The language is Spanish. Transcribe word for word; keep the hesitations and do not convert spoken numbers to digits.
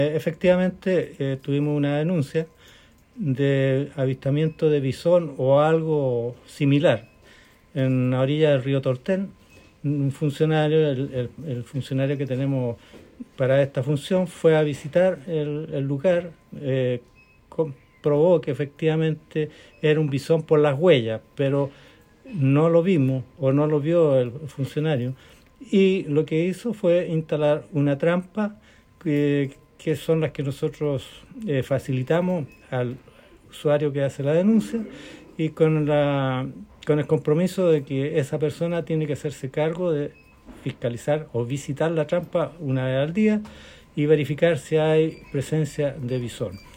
Efectivamente, eh, tuvimos una denuncia de avistamiento de bisón o algo similar en la orilla del río Tortén. Un funcionario, el, el, el funcionario que tenemos para esta función, fue a visitar el, el lugar, eh, comprobó que efectivamente era un bisón por las huellas, pero no lo vimos o no lo vio el funcionario, y lo que hizo fue instalar una trampa que, que son las que nosotros eh, facilitamos al usuario que hace la denuncia, y con la con el compromiso de que esa persona tiene que hacerse cargo de fiscalizar o visitar la trampa una vez al día y verificar si hay presencia de bisón.